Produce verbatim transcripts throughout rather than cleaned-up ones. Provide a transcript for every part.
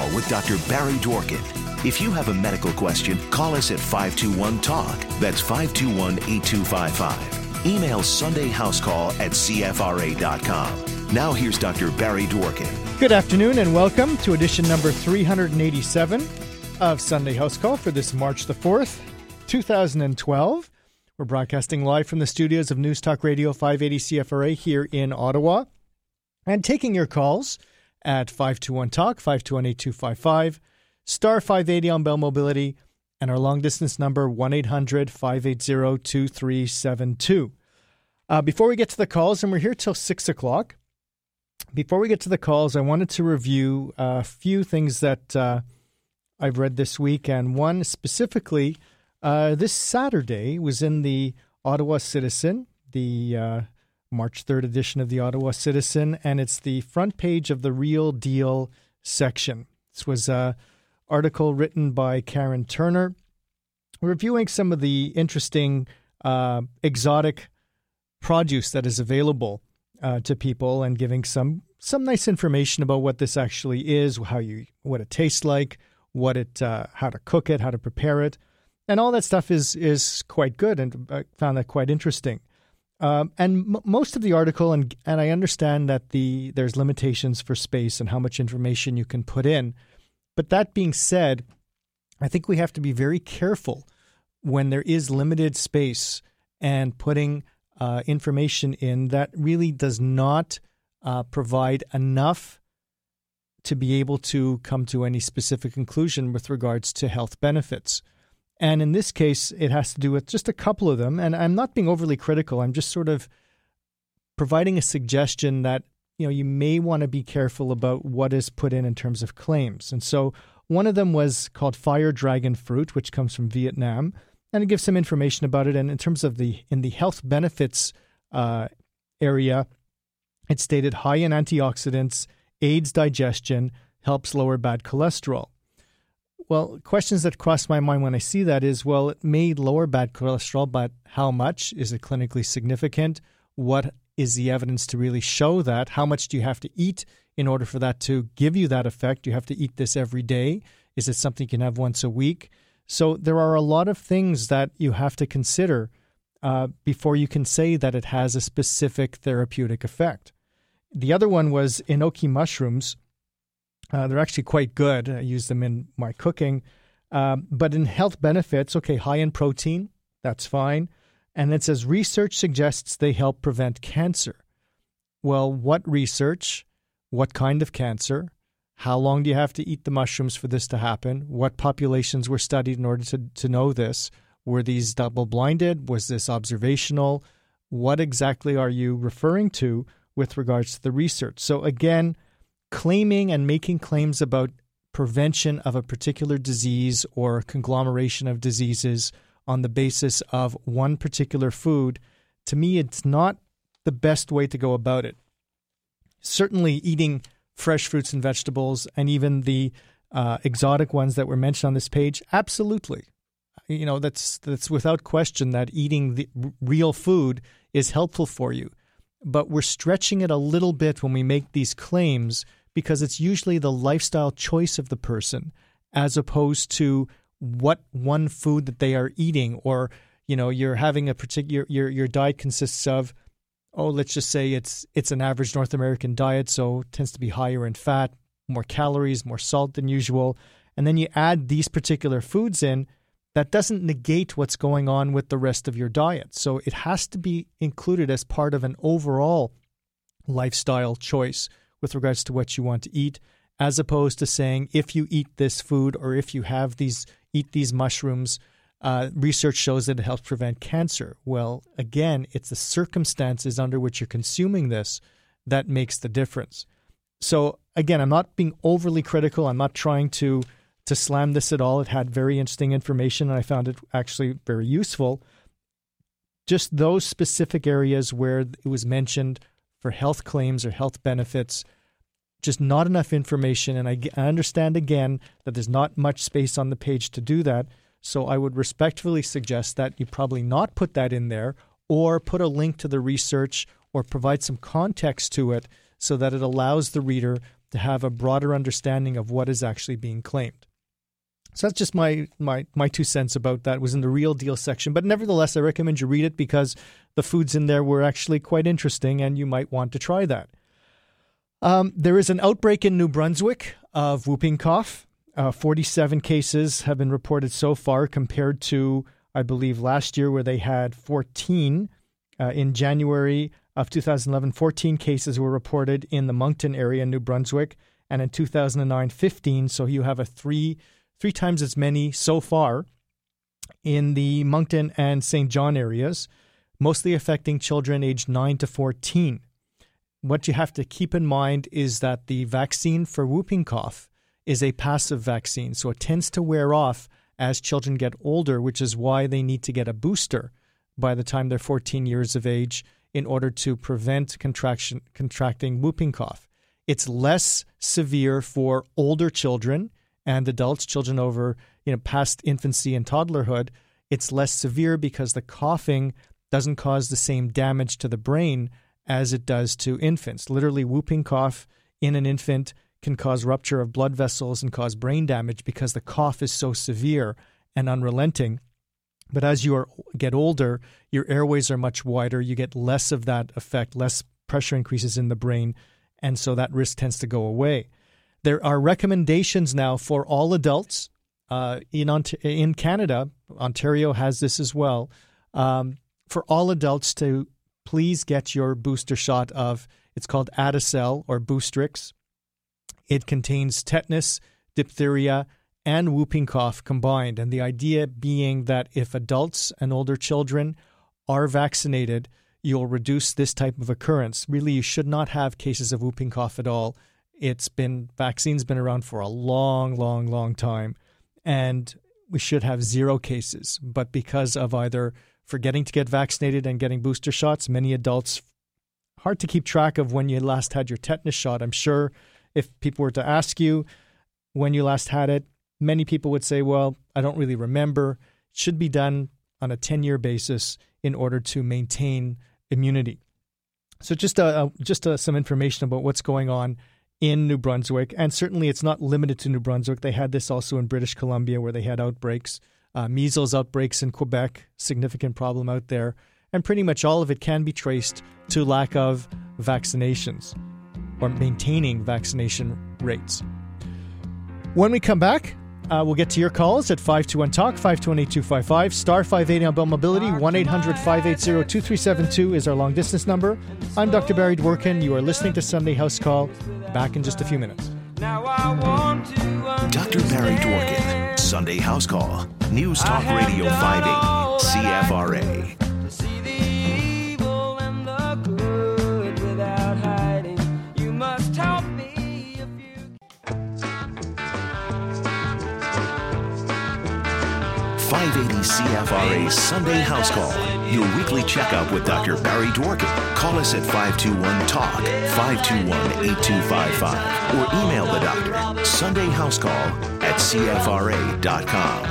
with Doctor Barry Dworkin. If you have a medical question, call us at five two one talk. That's five two one, eight two five five. Email Sunday House Call at c f r a dot com. Now here's Doctor Barry Dworkin. Good afternoon and welcome to edition number three hundred eighty-seven of Sunday House Call for this March the fourth, two thousand twelve. We're broadcasting live from the studios of News Talk Radio five eighty C F R A here in Ottawa and taking your calls at five two one talk, five two one, eight two five five, star five eighty on Bell Mobility, and our long-distance number one eight hundred, five eight zero, two three seven two. Uh, before we get to the calls, and we're here till six o'clock, before we get to the calls, I wanted to review a few things that uh, I've read this week, and one specifically, uh, this Saturday was in the Ottawa Citizen, the uh, March third edition of the Ottawa Citizen, and it's the front page of the Real Deal section. This was an article written by Karen Turner, reviewing some of the interesting uh, exotic produce that is available uh, to people and giving some some nice information about what this actually is, how you what it tastes like, what it uh, how to cook it, how to prepare it, and all that stuff is is quite good, and I found that quite interesting. Um, and m- most of the article, and and I understand that the there's limitations for space and how much information you can put in. But that being said, I think we have to be very careful when there is limited space and putting uh, information in that really does not uh, provide enough to be able to come to any specific conclusion with regards to health benefits. And in this case, it has to do with just a couple of them. And I'm not being overly critical. I'm just sort of providing a suggestion that, you know, you may want to be careful about what is put in in terms of claims. And so one of them was called Fire Dragon Fruit, which comes from Vietnam. And it gives some information about it. And in terms of the, in the health benefits uh, area, it stated high in antioxidants, aids digestion, helps lower bad cholesterol. Well, questions that cross my mind when I see that is, well, it may lower bad cholesterol, but how much? Is it clinically significant? What is the evidence to really show that? How much do you have to eat in order for that to give you that effect? Do you have to eat this every day? Is it something you can have once a week? So there are a lot of things that you have to consider uh, before you can say that it has a specific therapeutic effect. The other one was enoki mushrooms. Uh, they're actually quite good. I use them in my cooking. Um, but in health benefits, okay, high in protein, that's fine. And it says research suggests they help prevent cancer. Well, what research? What kind of cancer? How long do you have to eat the mushrooms for this to happen? What populations were studied in order to, to know this? Were these double-blinded? Was this observational? What exactly are you referring to with regards to the research? So again, claiming and making claims about prevention of a particular disease or a conglomeration of diseases on the basis of one particular food, to me, it's not the best way to go about it. Certainly eating fresh fruits and vegetables and even the uh, exotic ones that were mentioned on this page, absolutely. You know, that's that's without question that eating the r- real food is helpful for you. But we're stretching it a little bit when we make these claims because it's usually the lifestyle choice of the person as opposed to what one food that they are eating, or, you know, you're having a particular, your, your diet consists of, oh, let's just say it's, it's an average North American diet. So it tends to be higher in fat, more calories, more salt than usual. And then you add these particular foods in, that doesn't negate what's going on with the rest of your diet. So it has to be included as part of an overall lifestyle choice with regards to what you want to eat, as opposed to saying, if you eat this food or if you have these, eat these mushrooms, uh, research shows that it helps prevent cancer. Well, again, it's the circumstances under which you're consuming this that makes the difference. So again, I'm not being overly critical. I'm not trying to to slam this at all. It had very interesting information, and I found it actually very useful. Just those specific areas where it was mentioned for health claims or health benefits, just not enough information. And I, I understand, again, that there's not much space on the page to do that. So I would respectfully suggest that you probably not put that in there, or put a link to the research or provide some context to it so that it allows the reader to have a broader understanding of what is actually being claimed. So that's just my, my, my two cents about that. It was in the Real Deal section. But nevertheless, I recommend you read it because the foods in there were actually quite interesting and you might want to try that. Um, there is an outbreak in New Brunswick of whooping cough. Uh, forty-seven cases have been reported so far compared to, I believe, last year where they had fourteen. Uh, in January of two thousand eleven, fourteen cases were reported in the Moncton area in New Brunswick. And in two thousand nine, fifteen. So you have a three... Three times as many so far in the Moncton and Saint John areas, mostly affecting children aged nine to fourteen. What you have to keep in mind is that the vaccine for whooping cough is a passive vaccine, so it tends to wear off as children get older, which is why they need to get a booster by the time they're fourteen years of age in order to prevent contraction, contracting whooping cough. It's less severe for older children and adults, children over, you know, past infancy and toddlerhood. It's less severe because the coughing doesn't cause the same damage to the brain as it does to infants. Literally, whooping cough in an infant can cause rupture of blood vessels and cause brain damage because the cough is so severe and unrelenting. But as you are, get older, your airways are much wider. You get less of that effect, less pressure increases in the brain, and so that risk tends to go away. There are recommendations now for all adults uh, in Ont- in Canada. Ontario has this as well. Um, for all adults to please get your booster shot of, it's called Adacel or Boostrix. It contains tetanus, diphtheria, and whooping cough combined. And the idea being that if adults and older children are vaccinated, you'll reduce this type of occurrence. Really, you should not have cases of whooping cough at all. It's been, vaccine's been around for a long, long, long time, and we should have zero cases. But because of either forgetting to get vaccinated and getting booster shots, many adults, hard to keep track of when you last had your tetanus shot. I'm sure if people were to ask you when you last had it, many people would say, well, I don't really remember. It should be done on a ten-year basis in order to maintain immunity. So just uh, just uh, some information about what's going on in New Brunswick, and certainly it's not limited to New Brunswick. They had this also in British Columbia where they had outbreaks, uh, measles outbreaks in Quebec, significant problem out there, and pretty much all of it can be traced to lack of vaccinations or maintaining vaccination rates. When we come back, uh, we'll get to your calls at five two one talk, five two one, eight two five five, star five eighty on Bell Mobility, one eight hundred, five eight zero, two three seven two is our long distance number. I'm Doctor Barry Dworkin. You are listening to Sunday House Call. Back in just a few minutes. Now I want to Doctor Barry Dworkin, Sunday House Call, News Talk Radio five eighty, C F R A. To see the evil and the good without hiding, you must tell me if you... five eighty C F R A Sunday House Call, your weekly checkup with Doctor Barry Dworkin. Call us at five two one talk, five two one, eight two five five, or email the doctor, Sunday House Call at C F R A dot com.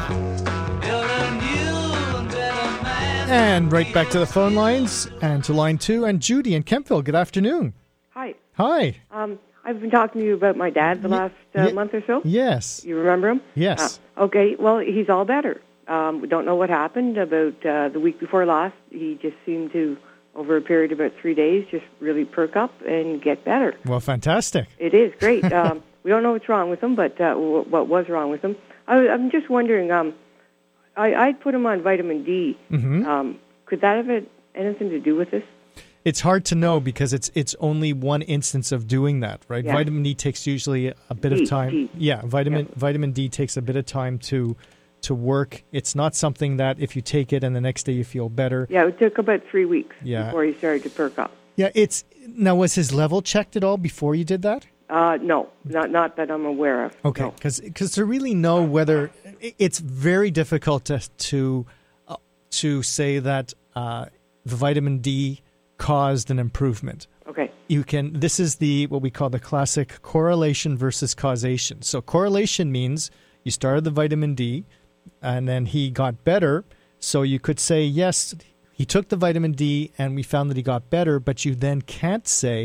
And right back to the phone lines and to line two. And Judy in Kemptville, good afternoon. Hi. Hi. Um, I've been talking to you about my dad the last uh, y- month or so. Yes. You remember him? Yes. Uh, okay, well, he's all better. Um, we don't know what happened. About uh, the week before last, he just seemed to, over a period of about three days, just really perk up and get better. Well, fantastic. It is great. um, we don't know what's wrong with him, but uh, w- what was wrong with him. I, I'm just wondering, um, I, I'd put him on vitamin D. Mm-hmm. Um, could that have had anything to do with this? It's hard to know because it's it's only one instance of doing that, right? Yeah. Vitamin D takes usually a bit D, of time. D. Yeah, vitamin Yeah. vitamin D takes a bit of time to to work. It's not something that if you take it and the next day you feel better. Yeah, it took about three weeks Yeah. before he started to perk up. Yeah, it's now was his level checked at all before you did that? Uh, no, not not that I'm aware of. Okay, No. because to really know whether it's very difficult to to uh, to say that uh, the vitamin D caused an improvement. Okay. You can. This is the what we call the classic correlation versus causation. So correlation means you started the vitamin D, and then he got better. So you could say yes, he took the vitamin D, and we found that he got better. But you then can't say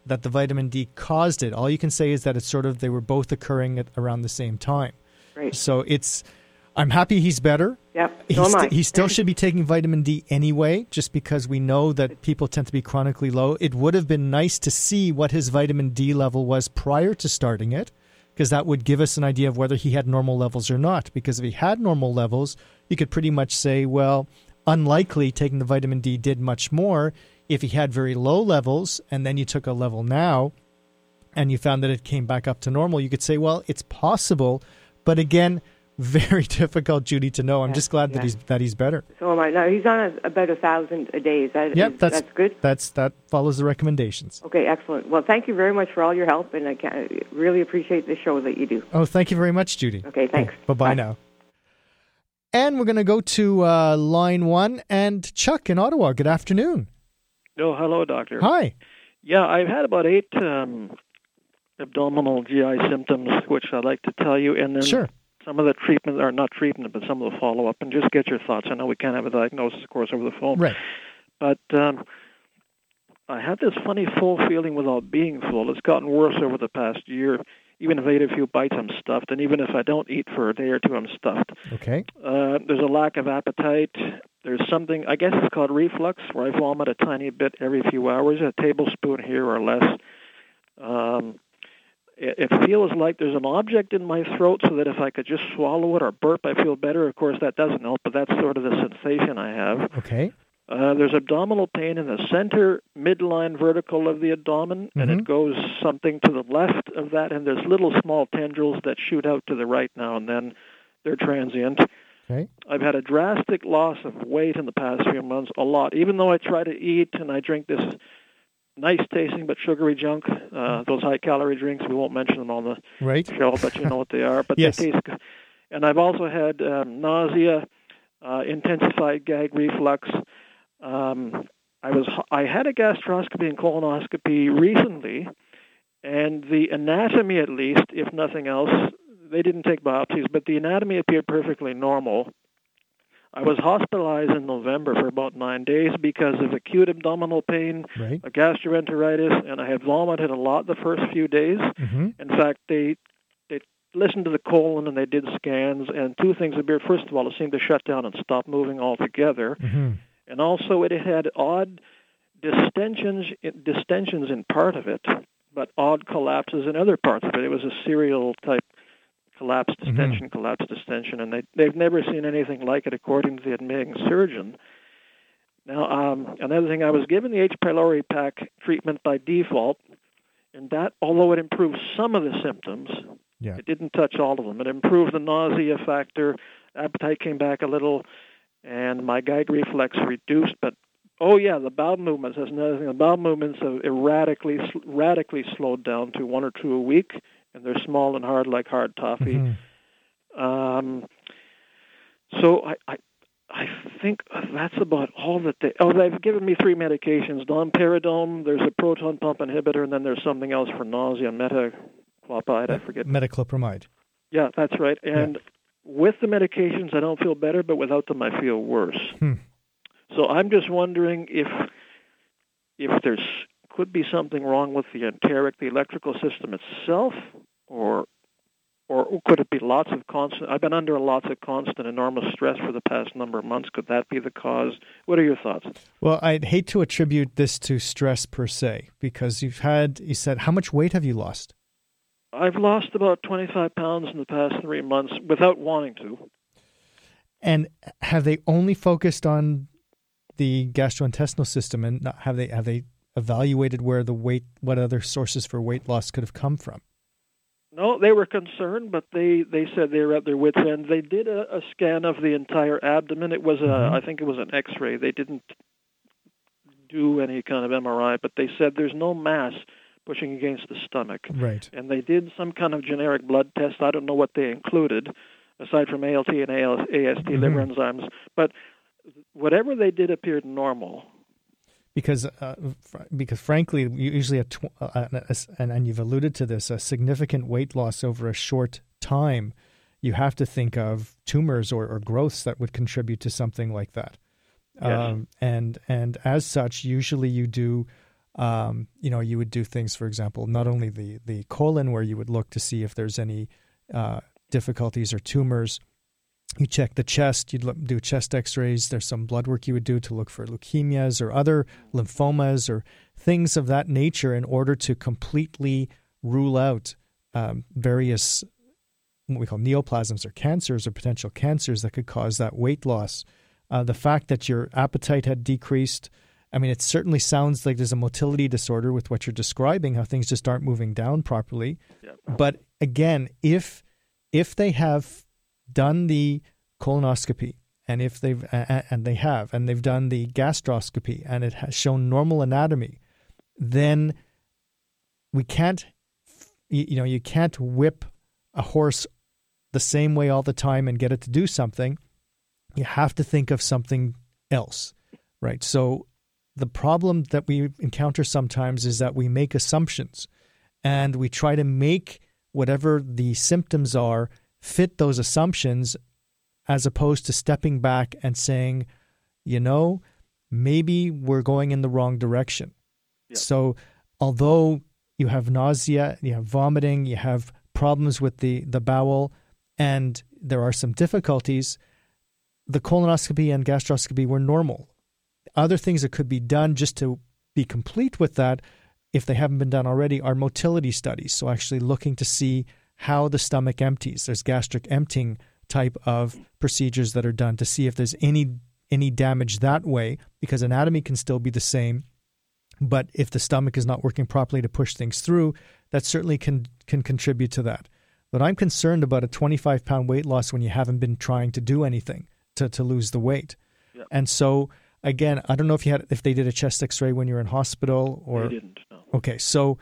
that the vitamin D caused it. All you can say is that it's sort of, they were both occurring at around the same time. Right. So it's, I'm happy he's better. Yep, He, so am I. st- he still should be taking vitamin D anyway, just because we know that people tend to be chronically low. It would have been nice to see what his vitamin D level was prior to starting it, because that would give us an idea of whether he had normal levels or not. Because if he had normal levels, you could pretty much say, well, unlikely taking the vitamin D did much more. If he had very low levels and then you took a level now and you found that it came back up to normal, you could say, well, it's possible. But again, very difficult, Judy, to know. I'm Yeah, just glad yeah. that he's that he's better. So am I. Now, he's on a, about a thousand a day. Is that, Yep, is, that's, that's good? That's that follows the recommendations. Okay, excellent. Well, thank you very much for all your help, and I can, really appreciate the show that you do. Oh, thank you very much, Judy. Okay, thanks. Okay, bye-bye Bye. now. And we're going to go to uh, line one and Chuck in Ottawa. Good afternoon. Oh, hello, doctor. Hi. Yeah, I've had about eight um, abdominal G I symptoms, which I'd like to tell you, and then Sure. some of the treatment, or not treatment, but some of the follow-up, and just get your thoughts. I know we can't have a diagnosis, of course, over the phone. Right. But um, I had this funny full feeling without being full. It's gotten worse over the past year. Even if I eat a few bites, I'm stuffed. And even if I don't eat for a day or two, I'm stuffed. Okay. Uh, there's a lack of appetite. There's something, I guess it's called reflux, where I vomit a tiny bit every few hours, a tablespoon here or less. Um, it, it feels like there's an object in my throat, so that if I could just swallow it or burp, I feel better. Of course, that doesn't help, but that's sort of the sensation I have. Okay. Uh, there's abdominal pain in the center midline vertical of the abdomen, Mm-hmm. and it goes something to the left of that, and there's little small tendrils that shoot out to the right now and then. They're transient. Okay. I've had a drastic loss of weight in the past few months, a lot, even though I try to eat and I drink this nice-tasting but sugary junk, uh, those high-calorie drinks. We won't mention them on the Right. show, but you know what they are. But Yes. they taste good. And I've also had um, nausea, uh, intensified gag reflux. Um, I was I had a gastroscopy and colonoscopy recently, and the anatomy, at least, if nothing else, they didn't take biopsies, but the anatomy appeared perfectly normal. I was hospitalized in November for about nine days because of acute abdominal pain, Right. a gastroenteritis, and I had vomited a lot the first few days. Mm-hmm. In fact, they they listened to the colon and they did scans, and two things appeared. First of all, it seemed to shut down and stop moving altogether. Mm-hmm. And also it had odd distensions, distensions in part of it, but odd collapses in other parts of it. It was a serial type collapse, distension, Mm-hmm. collapse, distension, and they, they've never seen anything like it according to the admitting surgeon. Now, um, another thing, I was given the H. pylori pack treatment by default, and that, although it improved some of the symptoms, Yeah. it didn't touch all of them. It improved the nausea factor, appetite came back a little, and my gag reflex reduced. But, oh, yeah, the bowel movements, that's another thing. The bowel movements have erratically, radically slowed down to one or two a week, and they're small and hard like hard toffee. Mm-hmm. Um, so I, I I think that's about all that they... Oh, they've given me three medications. Domperidone, there's a proton pump inhibitor, and then there's something else for nausea, metacloprid, I forget. Metaclopramide. Yeah, that's right. And Yeah. with the medications, I don't feel better, but without them, I feel worse. Hmm. So I'm just wondering if if there's could be something wrong with the enteric, the electrical system itself, or or could it be lots of constant? I've been under lots of constant, enormous stress for the past number of months. Could that be the cause? What are your thoughts? Well, I'd hate to attribute this to stress per se, because you've had, you said, how much weight have you lost? I've lost about twenty-five pounds in the past three months without wanting to. And have they only focused on the gastrointestinal system, and not, have they have they evaluated where the weight, what other sources for weight loss could have come from? No, they were concerned, but they, they said they were at their wits' end. They did a, a scan of the entire abdomen. It was a, Mm-hmm. I think it was an X-ray. They didn't do any kind of M R I, but they said there's no mass pushing against the stomach. Right. And they did some kind of generic blood test. I don't know what they included, aside from A L T and A S T, Mm-hmm. liver enzymes. But whatever they did appeared normal. Because, uh, fr- because frankly, you usually have, tw- uh, a, and, and you've alluded to this, a significant weight loss over a short time, you have to think of tumors or, or growths that would contribute to something like that. Yes. Um, and and as such, usually you do Um, you know, you would do things, for example, not only the, the colon, where you would look to see if there's any uh, difficulties or tumors. You check the chest, you'd look, do chest x-rays. There's some blood work you would do to look for leukemias or other lymphomas or things of that nature in order to completely rule out um, various what we call neoplasms or cancers or potential cancers that could cause that weight loss. Uh, the fact that your appetite had decreased, I mean, it certainly sounds like there's a motility disorder with what you're describing, how things just aren't moving down properly. Yep. But again, if if they have done the colonoscopy, and if they've uh, and they have, and they've done the gastroscopy, and it has shown normal anatomy, then we can't, you know, you can't whip a horse the same way all the time and get it to do something. You have to think of something else, right? So the problem that we encounter sometimes is that we make assumptions, and we try to make whatever the symptoms are fit those assumptions, as opposed to stepping back and saying, you know, maybe we're going in the wrong direction. Yeah. So although you have nausea, you have vomiting, you have problems with the, the bowel, and there are some difficulties, the colonoscopy and gastroscopy were normal. Other things that could be done just to be complete with that, if they haven't been done already, are motility studies. So actually looking to see how the stomach empties. There's gastric emptying type of procedures that are done to see if there's any any damage that way, because anatomy can still be the same. But if the stomach is not working properly to push things through, that certainly can can contribute to that. But I'm concerned about a twenty-five pound weight loss when you haven't been trying to do anything to, to lose the weight. Yep. And so, again, I don't know if you had if they did a chest x-ray when you were in hospital or... They didn't, no. Okay, so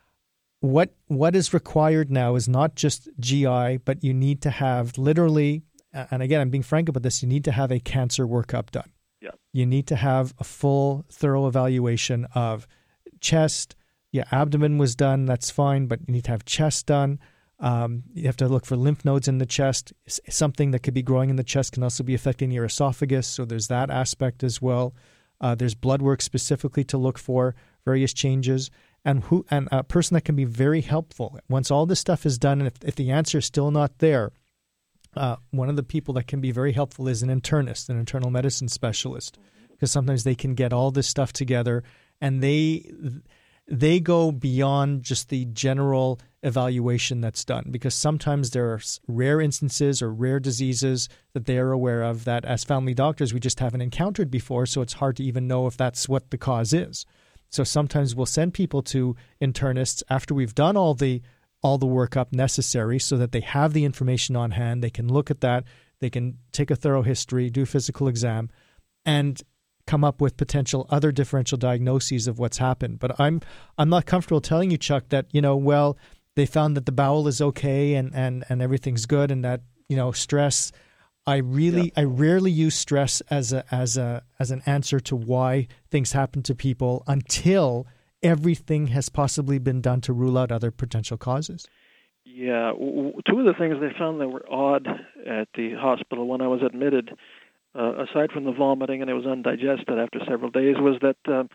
what what is required now is not just G I, but you need to have literally, and again, I'm being frank about this, you need to have a cancer workup done. Yeah. You need to have a full, thorough evaluation of chest. Yeah, abdomen was done, that's fine, but you need to have chest done. Um, you have to look for lymph nodes in the chest. Something that could be growing in the chest can also be affecting your esophagus, so there's that aspect as well. Uh, there's blood work specifically to look for various changes. And who and a person that can be very helpful once all this stuff is done, and if, if the answer is still not there, uh, one of the people that can be very helpful is an internist, an internal medicine specialist, because sometimes they can get all this stuff together, and they they go beyond just the general evaluation that's done, because sometimes there are rare instances or rare diseases that they are aware of that as family doctors we just haven't encountered before, so it's hard to even know if that's what the cause is. So sometimes we'll send people to internists after we've done all the all the workup necessary so that they have the information on hand. They can look at that. They can take a thorough history, do a physical exam, and come up with potential other differential diagnoses of what's happened. But I'm I'm not comfortable telling you, Chuck, that, you know, well, they found that the bowel is okay and, and, and everything's good, and that, you know, stress... I really, yeah. I rarely use stress as a as a as an answer to why things happen to people until everything has possibly been done to rule out other potential causes. Yeah, two of the things they found that were odd at the hospital when I was admitted, uh, aside from the vomiting and it was undigested after several days, was that uh,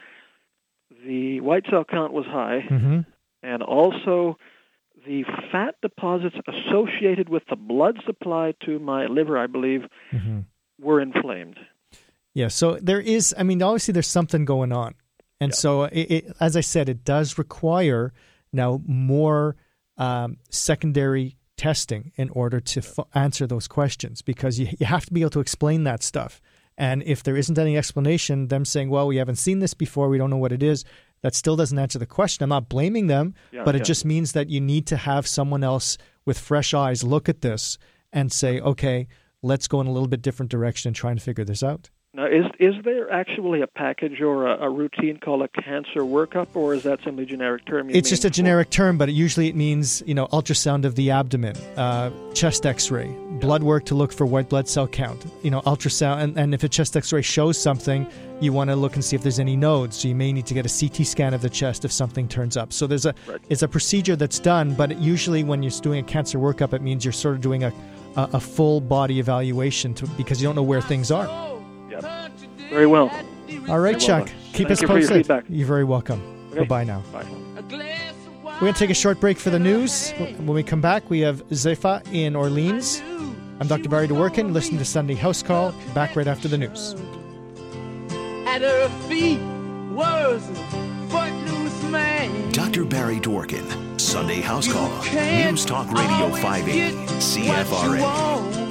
the white cell count was high, mm-hmm. and also the fat deposits associated with the blood supply to my liver, I believe, mm-hmm. were inflamed. Yeah, so there is, I mean, obviously there's something going on. And yeah. so, it, it, as I said, it does require now more um, secondary testing in order to f- answer those questions, because you, you have to be able to explain that stuff. And if there isn't any explanation, them saying, well, we haven't seen this before, we don't know what it is, that still doesn't answer the question. I'm not blaming them, yeah, but it yeah. just means that you need to have someone else with fresh eyes look at this and say, okay, let's go in a little bit different direction and try and figure this out. Now, is is there actually a package or a, a routine called a cancer workup, or is that simply a generic term? It's just a generic term, but it usually it means, you know, ultrasound of the abdomen, uh, chest x-ray, yeah. blood work to look for white blood cell count, you know, ultrasound. And, and if a chest x-ray shows something, you want to look and see if there's any nodes. So you may need to get a C T scan of the chest if something turns up. So there's a right. it's a procedure that's done, but usually when you're doing a cancer workup, it means you're sort of doing a, a, a full body evaluation to, because you don't know where things are. Very well. All right, very Chuck. Well Keep Thank us you posted. For your feedback. You're very welcome. Okay. Bye now. Bye. We're going to take a short break for the news. When we come back, we have Zepha in Orleans. I'm Doctor Barry Dworkin. Listen to Sunday House Call. Back right after the news. At her feet was a footloose man. Doctor Barry Dworkin, Sunday House Call, News Talk Radio five eighty, C F R A.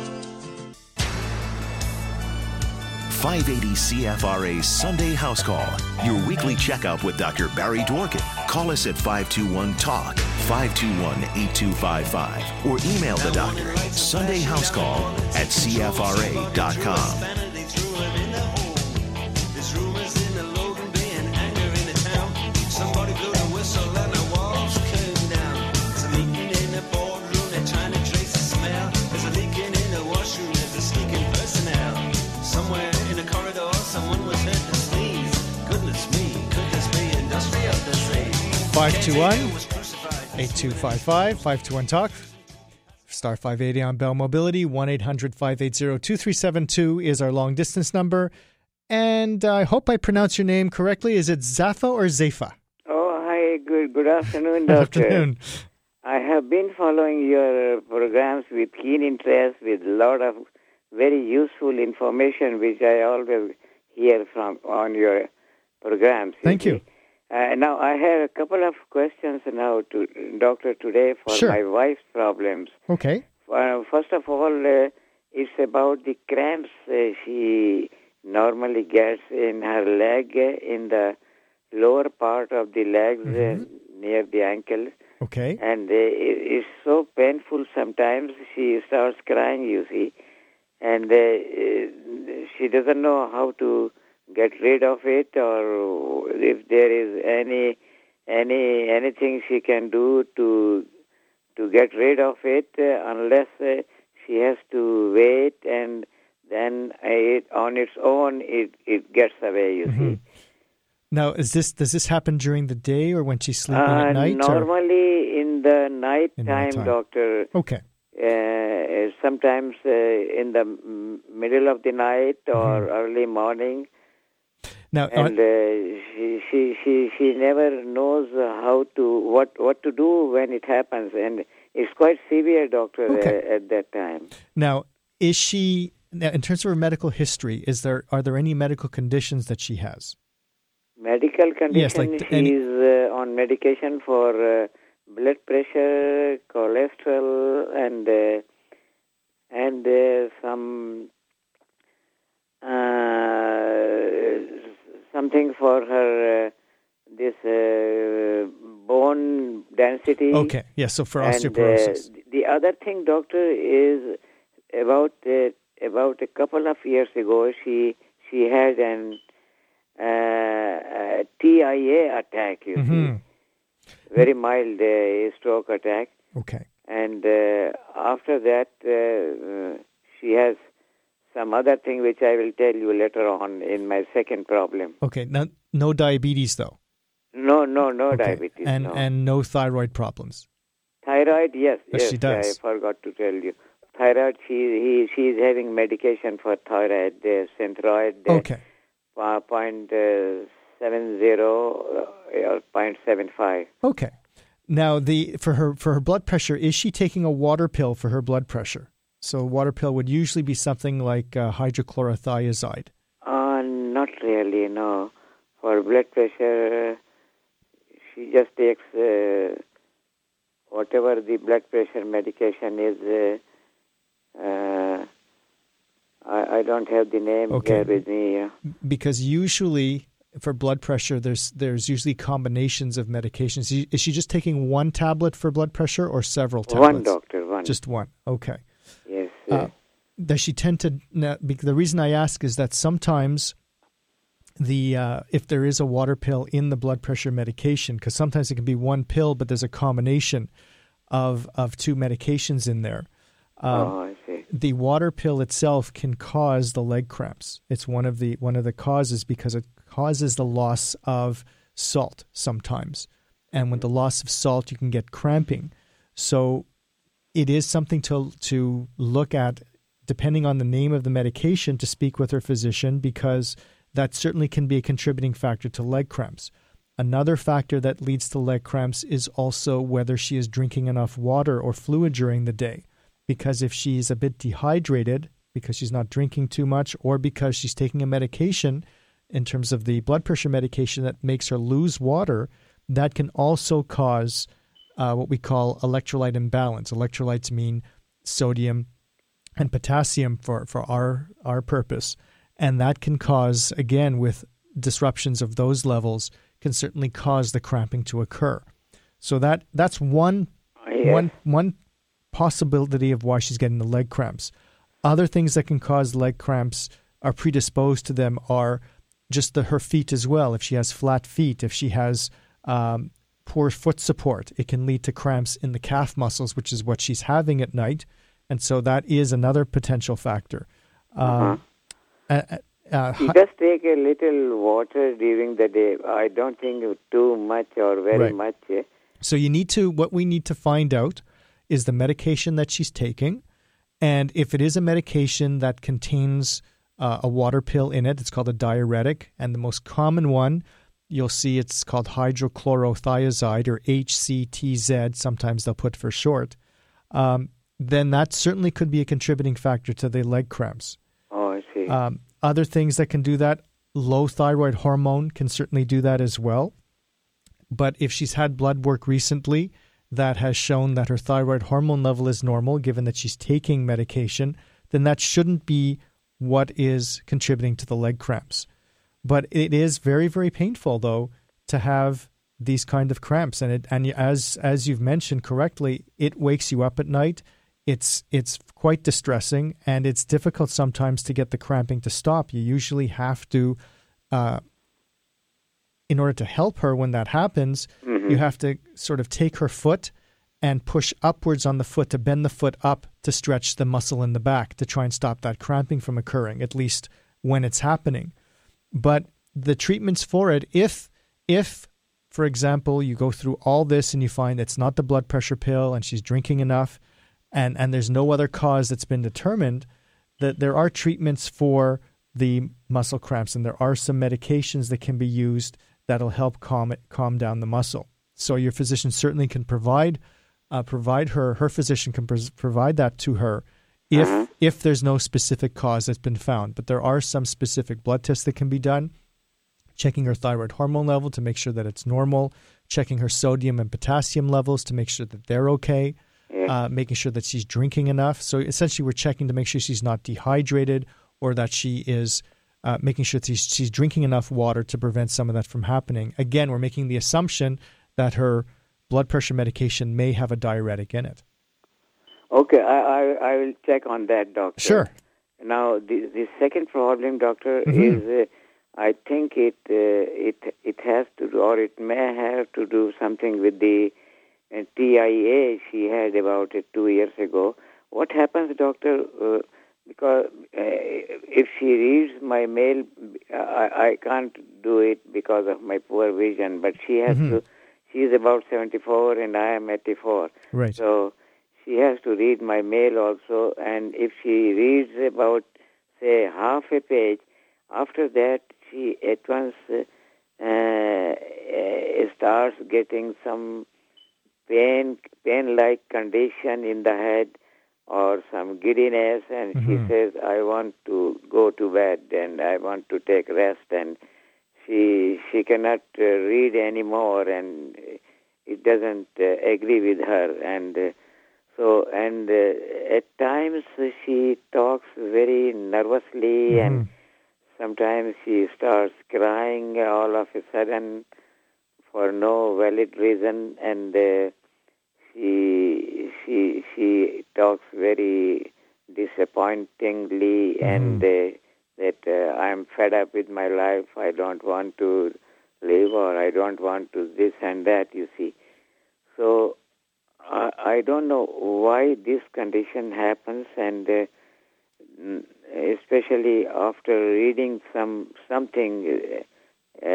five eighty C F R A Sunday House Call, your weekly checkup with Doctor Barry Dworkin. Call us at five two one talk, five two one, eight two five five, or email the doctor, Sunday House Call at C F R A dot com. five two one, eight two five five, five two one talk, star five eighty on Bell Mobility, one eight hundred, five eight zero, two three seven two is our long distance number. And I hope I pronounce your name correctly. Is it Zepha or Zepha? Oh, hi. Good good afternoon, Good Doctor. afternoon. I have been following your programs with keen interest, with a lot of very useful information, which I always hear from on your programs. Thank you. Uh, now, I have a couple of questions now to Doctor today for Sure. my wife's problems. Okay. Uh, first of all, uh, it's about the cramps uh, she normally gets in her leg, uh, in the lower part of the legs, Mm-hmm. uh, near the ankles. Okay. And uh, it, it's so painful sometimes. She starts crying, you see. And uh, uh, she doesn't know how to get rid of it, or if there is any any anything she can do to to get rid of it, uh, unless uh, she has to wait, and then uh, it, on its own it, it gets away, you Mm-hmm. see. Now, is this does this happen during the day or when she's sleeping Uh, at night? or- normally in the night In the time, nighttime. Doctor. Okay. Uh, sometimes uh, in the m- middle of the night or Mm-hmm. early morning. Now, uh, And uh, she, she she she never knows how to what what to do when it happens, and it's quite severe, Doctor, Okay. uh, at that time. now, is she, now, in terms of her medical history, is there are there any medical conditions that she has? Medical condition. Yes, like she's any- uh, on medication for uh, blood pressure, cholesterol, and uh, and uh, some uh, something for her uh, this uh, bone density. Okay. Yes. So for And, osteoporosis. Uh, the other thing, Doctor, is about uh, about a couple of years ago, she she had an uh, uh, T I A attack. You Mhm. see, very mild uh, stroke attack, Okay. and uh, after that, uh, uh, she has some other thing which I will tell you later on in my second problem. Okay. Now, no diabetes though. No, no, no Okay. diabetes. And no. and no thyroid problems. Thyroid, yes, Yes, yes, she does. I forgot to tell you. Thyroid, she he she is having medication for thyroid, uh, Synthroid, uh, Okay. uh, point uh, seven zero uh, or point seven five. Okay. Now, the for her for her blood pressure, is she taking a water pill for her blood pressure? So, a water pill would usually be something like uh, hydrochlorothiazide. Uh, not really, no. For blood pressure, uh, she just takes uh, whatever the blood pressure medication is. Uh, uh, I, I don't have the name Okay. here with me. Yeah. Because usually for blood pressure, there's there's usually combinations of medications. Is she just taking one tablet for blood pressure or several tablets? One, doctor, one. Just one. Okay. Yes. Uh, Uh, does she tend to? Now, bec- the reason I ask is that sometimes the uh, if there is a water pill in the blood pressure medication, because sometimes it can be one pill, but there's a combination of of two medications in there. Um, oh, I see. the water pill itself can cause the leg cramps. It's one of the one of the causes because it causes the loss of salt sometimes. And with the loss of salt, you can get cramping. So it is something to to look at, depending on the name of the medication, to speak with her physician, because that certainly can be a contributing factor to leg cramps. Another factor that leads to leg cramps is also whether she is drinking enough water or fluid during the day. Because if she's a bit dehydrated, because she's not drinking too much, or because she's taking a medication in terms of the blood pressure medication that makes her lose water, that can also cause uh, what we call electrolyte imbalance. Electrolytes mean sodium and potassium for, for our, our purpose. And that can cause, again, with disruptions of those levels, can certainly cause the cramping to occur. So that that's one, yes. one, one possibility of why she's getting the leg cramps. Other things that can cause leg cramps are predisposed to them are just the, her feet as well. If she has flat feet, if she has um, poor foot support, it can lead to cramps in the calf muscles, which is what she's having at night. And so that is another potential factor. Um, uh-huh. uh, uh, she does take a little water during the day. I don't think too much or very right. much. Eh? So you need to, what we need to find out is the medication that she's taking. And if it is a medication that contains uh, a water pill in it, it's called a diuretic. And the most common one, you'll see it's called hydrochlorothiazide or H C T Z, sometimes they'll put for short. Um, then that certainly could be a contributing factor to the leg cramps. Oh, I see. Um, other things that can do that, low thyroid hormone can certainly do that as well. But if she's had blood work recently that has shown that her thyroid hormone level is normal, given that she's taking medication, then that shouldn't be what is contributing to the leg cramps. But it is very, very painful, though, to have these kind of cramps. And it, and as as you've mentioned correctly, it wakes you up at night. It's it's quite distressing, and it's difficult sometimes to get the cramping to stop. You usually have to, uh, in order to help her when that happens, mm-hmm. you have to sort of take her foot and push upwards on the foot to bend the foot up to stretch the muscle in the back to try and stop that cramping from occurring, at least when it's happening. But the treatments for it, if, if, for example, you go through all this and you find it's not the blood pressure pill and she's drinking enough and, and there's no other cause that's been determined, that there are treatments for the muscle cramps and there are some medications that can be used that'll help calm it, calm down the muscle. So your physician certainly can provide uh, provide her, her physician can pres- provide that to her if uh-huh. if there's no specific cause that's been found. But there are some specific blood tests that can be done, checking her thyroid hormone level to make sure that it's normal, checking her sodium and potassium levels to make sure that they're okay, yeah. uh, making sure that she's drinking enough. So essentially we're checking to make sure she's not dehydrated or that she is uh, making sure that she's, she's drinking enough water to prevent some of that from happening. Again, we're making the assumption that her blood pressure medication may have a diuretic in it. Okay, I, I, I will check on that, doctor. Sure. Now, the, the second problem, doctor, mm-hmm. is uh, I think it uh, it it has to do, or it may have to do something with the uh, T I A she had about it two years ago. What happens, doctor? Uh, because uh, if she reads my mail, I, I can't do it because of my poor vision. But she has mm-hmm. to. She is about seventy-four, and I am eighty-four. Right. So she has to read my mail also, and if she reads about, say, half a page, after that she at once uh, uh, starts getting some pain, pain-like condition in the head or some giddiness, and mm-hmm. she says, I want to go to bed and I want to take rest, and she she cannot uh, read anymore, and it doesn't uh, agree with her, and uh, so and uh, at times she talks very nervously, mm-hmm. and sometimes she starts crying all of a sudden for no valid reason, and uh, she she she talks very disappointingly, mm-hmm. and uh, that uh, I'm fed up with my life, I don't want to live, or I don't want to this and that, you see. So uh, I don't know why this condition happens, and uh, especially after reading some something uh,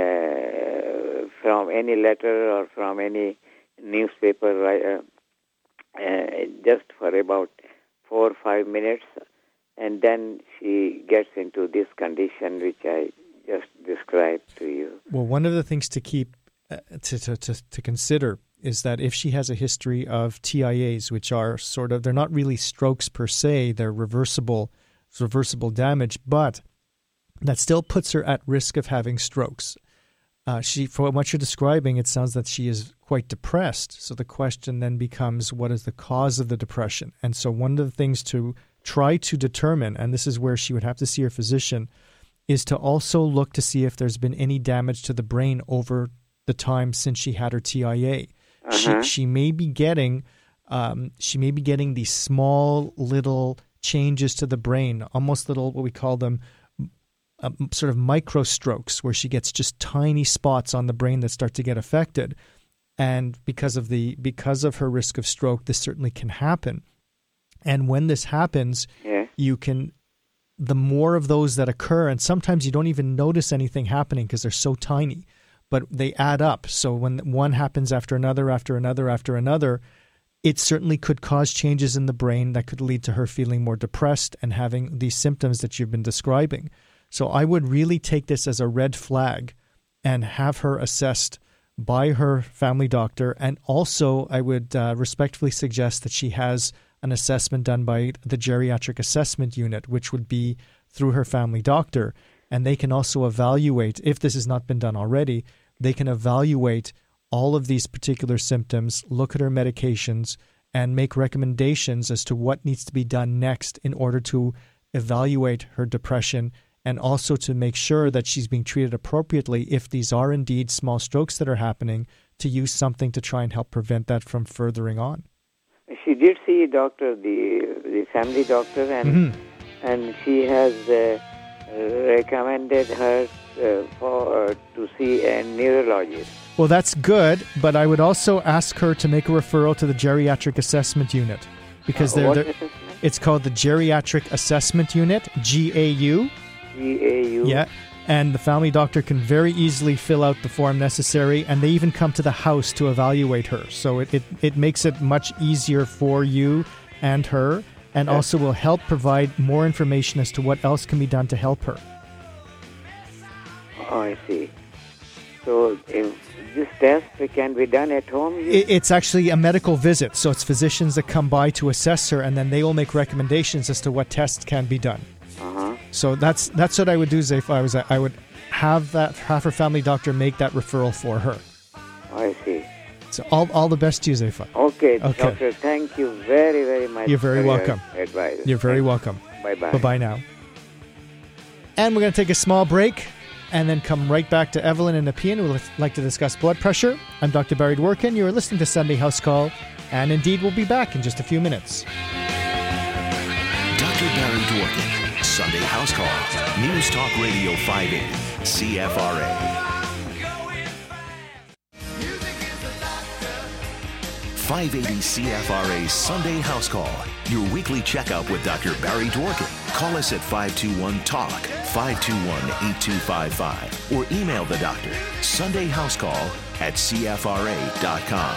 from any letter or from any newspaper, uh, uh, just for about four or five minutes, and then she gets into this condition which I just described to you. Well, one of the things to keep uh, to, to, to, to consider is that if she has a history of T I As, which are sort of, they're not really strokes per se, they're reversible, reversible damage, but that still puts her at risk of having strokes. Uh, she, from what you're describing, it sounds that she is quite depressed. So the question then becomes, what is the cause of the depression? And so one of the things to try to determine, and this is where she would have to see her physician, is to also look to see if there's been any damage to the brain over the time since she had her T I A. Uh-huh. She she may be getting um, she may be getting these small little changes to the brain, almost little what we call them uh, sort of micro strokes, where she gets just tiny spots on the brain that start to get affected. And because of the because of her risk of stroke, this certainly can happen. And when this happens, yeah. you can, the more of those that occur, and sometimes you don't even notice anything happening because they're so tiny, but they add up. So when one happens after another, after another, after another, it certainly could cause changes in the brain that could lead to her feeling more depressed and having these symptoms that you've been describing. So I would really take this as a red flag and have her assessed by her family doctor. And also I would uh, respectfully suggest that she has an assessment done by the Geriatric Assessment Unit, which would be through her family doctor. And they can also evaluate, if this has not been done already, they can evaluate all of these particular symptoms, look at her medications, and make recommendations as to what needs to be done next in order to evaluate her depression, and also to make sure that she's being treated appropriately if these are indeed small strokes that are happening, to use something to try and help prevent that from furthering on. She did see a doctor, the the family doctor, and Mm-hmm. and she has uh, recommended her uh, for uh, to see a neurologist. Well, that's good, but I would also ask her to make a referral to the Geriatric Assessment Unit, because Uh, they're, what they're, assessment? it's called the Geriatric Assessment Unit, G A U. G A U. Yeah, and the family doctor can very easily fill out the form necessary, and they even come to the house to evaluate her. So it, it, it makes it much easier for you and her, and Yeah. also will help provide more information as to what else can be done to help her. Oh, I see. So if this test can be done at home? you- It, it's actually a medical visit, so it's physicians that come by to assess her, and then they will make recommendations as to what tests can be done. Uh-huh. So that's that's what I would do, Zay, if I was I would have that have her family doctor make that referral for her. I see. So all all the best to you, Zayfa. Okay, Okay. doctor, thank you very, very much. You're very for your welcome. advice. You're very Thank- welcome. Bye-bye. Bye-bye now. And we're going to take a small break and then come right back to Evelyn and Nepean, who would like to discuss blood pressure. I'm Doctor Barry Dworkin. You are listening to Sunday House Call, and indeed we'll be back in just a few minutes. Doctor Barry Dworkin, Sunday House Call, News Talk Radio five eighty, C F R A. five eighty C F R A Sunday House Call, your weekly checkup with Doctor Barry Dworkin. Call us at five two one talk, five two one, eight two five five, or email the doctor, Sunday House Call at C F R A dot com.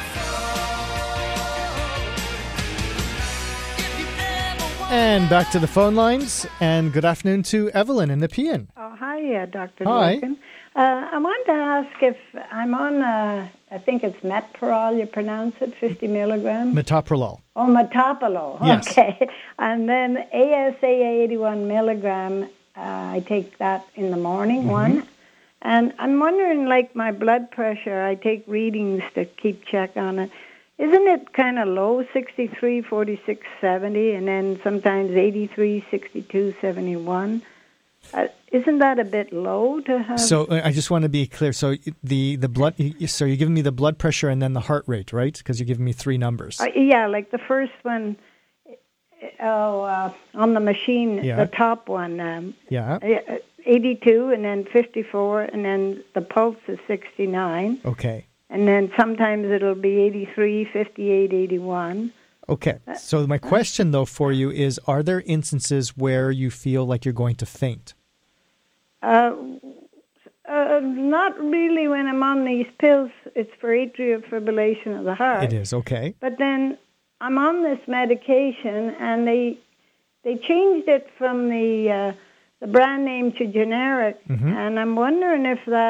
And back to the phone lines, and good afternoon to Evelyn and Nepean. Oh, hi, uh, Doctor Hi. Dworkin. Uh, I wanted to ask if I'm on, uh, I think it's Metprol, you pronounce it, fifty milligrams? Metoprolol. Oh, Metoprolol. Yes. Okay. And then A S A eighty-one milligram, uh, I take that in the morning, Mm-hmm. one. And I'm wondering, like my blood pressure, I take readings to keep check on it. Isn't it kind of low, sixty-three, forty-six, seventy, and then sometimes eighty-three, sixty-two, seventy-one? Uh, isn't that a bit low to have? So uh, I just want to be clear. So the, the blood, so you're giving me the blood pressure and then the heart rate, right? Because you're giving me three numbers. Uh, yeah, like the first one, oh, uh, on the machine, Yeah. the top one, um, Yeah. uh, eighty-two, and then fifty-four, and then the pulse is sixty-nine, Okay. and then sometimes it'll be eighty-three, fifty-eight, eighty-one. Okay. So my question, though, for you is, are there instances where you feel like you're going to faint? Uh, uh, not really when I'm on these pills. It's for atrial fibrillation of the heart. It is. Okay. But then I'm on this medication, and they they changed it from the uh, the brand name to generic, Mhm. and I'm wondering if that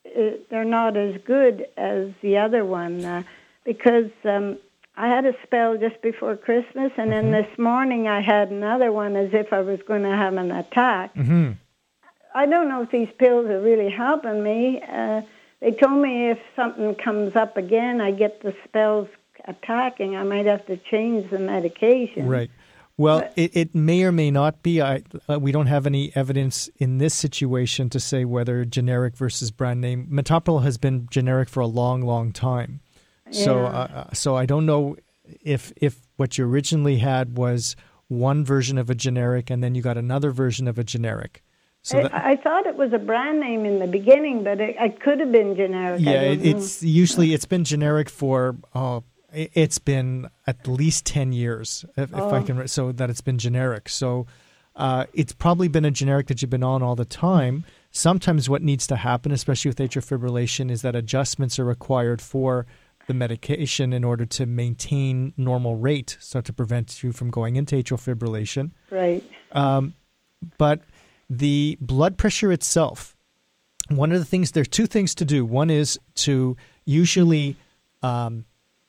uh, they're not as good as the other one uh, because um, I had a spell just before Christmas, and mm-hmm. then this morning I had another one as if I was going to have an attack. Mm-hmm. I don't know if these pills are really helping me. Uh, they told me if something comes up again, I get the spells attacking, I might have to change the medication. Right. Well, but, it, it may or may not be. I uh, we don't have any evidence in this situation to say whether generic versus brand name. Metoprolol has been generic for a long, long time. Yeah. So, uh, so I don't know if if what you originally had was one version of a generic and then you got another version of a generic. So I, that, I thought it was a brand name in the beginning, but it, it could have been generic. Yeah, I don't it, it's know. usually it's been generic for. Uh, It's been at least ten years, if, oh. if I can, so that it's been generic. So uh, it's probably been a generic that you've been on all the time. Sometimes what needs to happen, especially with atrial fibrillation, is that adjustments are required for the medication in order to maintain normal rate, so to prevent you from going into atrial fibrillation. Right. Um, but the blood pressure itself, one of the things, there's two things to do. One is to usually... Um,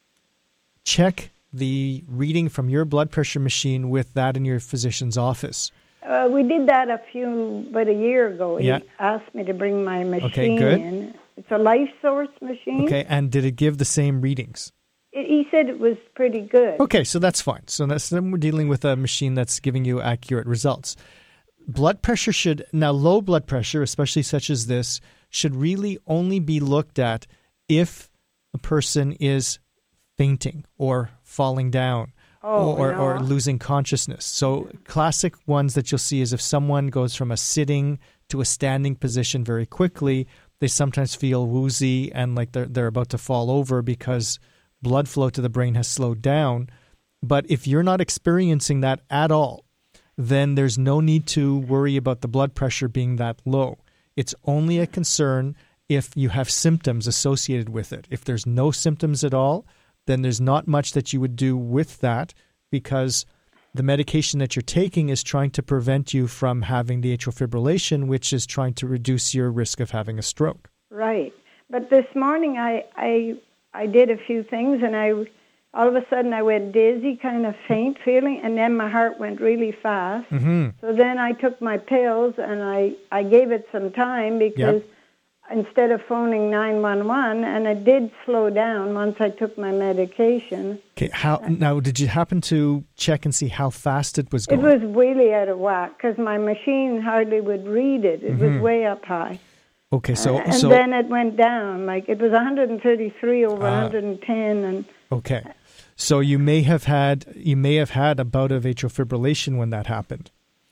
check the reading from your blood pressure machine with that in your physician's office. Uh, we did that a few, about a year ago. Yeah. He asked me to bring my machine okay, good. in. It's a Life Source machine. Okay, and did it give the same readings? It, he said it was pretty good. Okay, so that's fine. So that's, then we're dealing with a machine that's giving you accurate results. Blood pressure should, now low blood pressure, especially such as this, should really only be looked at if a person is fainting or falling down oh, or, no. or losing consciousness. So classic ones that you'll see is if someone goes from a sitting to a standing position very quickly, they sometimes feel woozy and like they're, they're about to fall over because blood flow to the brain has slowed down. But if you're not experiencing that at all, then there's no need to worry about the blood pressure being that low. It's only a concern if you have symptoms associated with it. If there's no symptoms at all, then there's not much that you would do with that because the medication that you're taking is trying to prevent you from having the atrial fibrillation, which is trying to reduce your risk of having a stroke. Right. But this morning I I, I did a few things, and I all of a sudden I went dizzy, kind of faint feeling, and then my heart went really fast. Mm-hmm. So then I took my pills, and I, I gave it some time because... Yep. Instead of phoning nine one one, and it did slow down once I took my medication. Okay, how now? Did you happen to check and see how fast it was going? It was really out of whack because my machine hardly would read it. It mm-hmm. was way up high. Okay, so uh, and so, then it went down. Like it was one hundred thirty-three over uh, one hundred ten, and okay, so you may have had you may have had a bout of atrial fibrillation when that happened.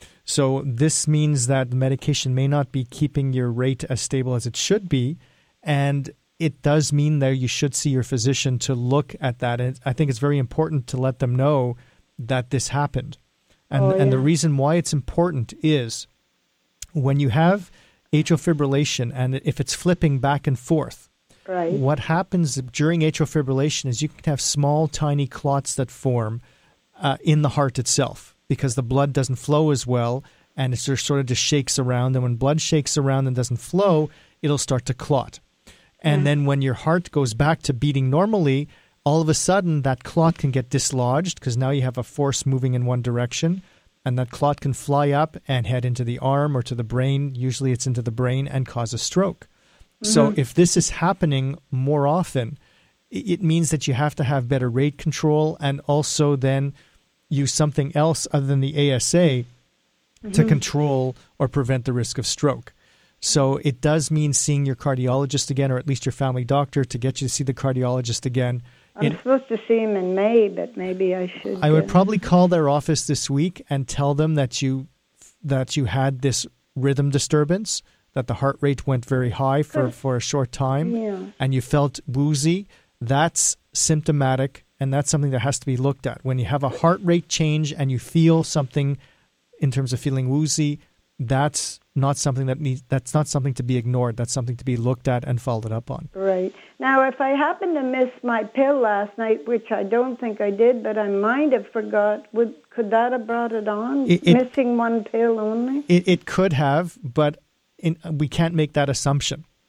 So this means that the medication may not be keeping your rate as stable as it should be, and it does mean that you should see your physician to look at that. And I think it's very important to let them know that this happened. And, oh, yeah. and the reason why it's important is when you have atrial fibrillation and if it's flipping back and forth, right. what happens during atrial fibrillation is you can have small, tiny clots that form uh, in the heart itself, because the blood doesn't flow as well, and it sort of just shakes around. And when blood shakes around and doesn't flow, it'll start to clot. And mm. then when your heart goes back to beating normally, all of a sudden that clot can get dislodged because now you have a force moving in one direction, and that clot can fly up and head into the arm or to the brain. Usually it's into the brain and cause a stroke. Mm-hmm. So if this is happening more often, it means that you have to have better rate control and also then use something else other than the A S A mm-hmm. to control or prevent the risk of stroke. So it does mean seeing your cardiologist again, or at least your family doctor, to get you to see the cardiologist again. I'm it, supposed to see him in May, but maybe I should. I would probably call their office this week and tell them that you that you had this rhythm disturbance, that the heart rate went very high for, for a short time, yeah. and you felt woozy. That's symptomatic. And that's something that has to be looked at. When you have a heart rate change and you feel something in terms of feeling woozy, that's not something that needs, that's not something to be ignored. That's something to be looked at and followed up on. Right. Now, if I happen to miss my pill last night, which I don't think I did, but I might have forgot, would could that have brought it on? It, it, Missing one pill only? It, it could have, but in, we can't make that assumption.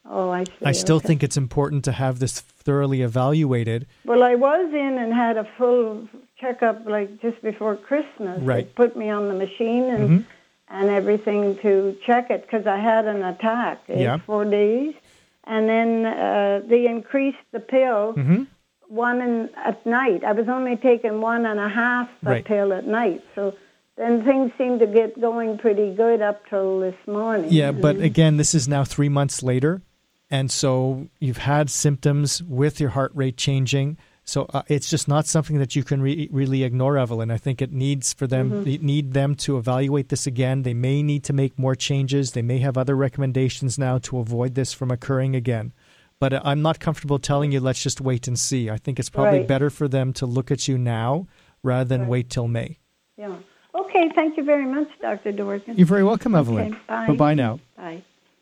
Oh, I see. I still okay. think it's important to have this thoroughly evaluated. Well, I was in and had a full checkup like just before Christmas. Right. They put me on the machine and Mm-hmm. and everything to check it because I had an attack in Yeah. four days. And then uh, they increased the pill Mm-hmm. one in, at night. I was only taking one and a half a Right. pill at night. So then things seemed to get going pretty good up till this morning. Yeah, but And- again, this is now three months later. And so you've had symptoms with your heart rate changing. So uh, it's just not something that you can re- really ignore, Evelyn. I think it needs for them, Mm-hmm. they need them to evaluate this again. They may need to make more changes. They may have other recommendations now to avoid this from occurring again. But uh, I'm not comfortable telling you, let's just wait and see. I think it's probably Right. better for them to look at you now rather than Right. wait till May. Yeah. Okay, thank you very much, Doctor Dorgan. You're very welcome, Evelyn. Okay, bye. Bye-bye now. Bye.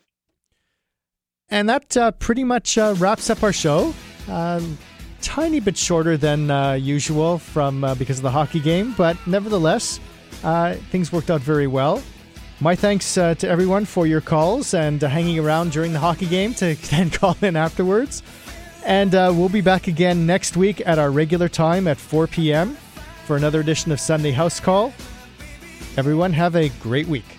And that uh, pretty much uh, wraps up our show. Uh, tiny bit shorter than uh, usual from uh, because of the hockey game, but nevertheless, uh, things worked out very well. My thanks uh, to everyone for your calls and uh, hanging around during the hockey game to then call in afterwards. And uh, we'll be back again next week at our regular time at four p.m. for another edition of Sunday House Call. Everyone have a great week.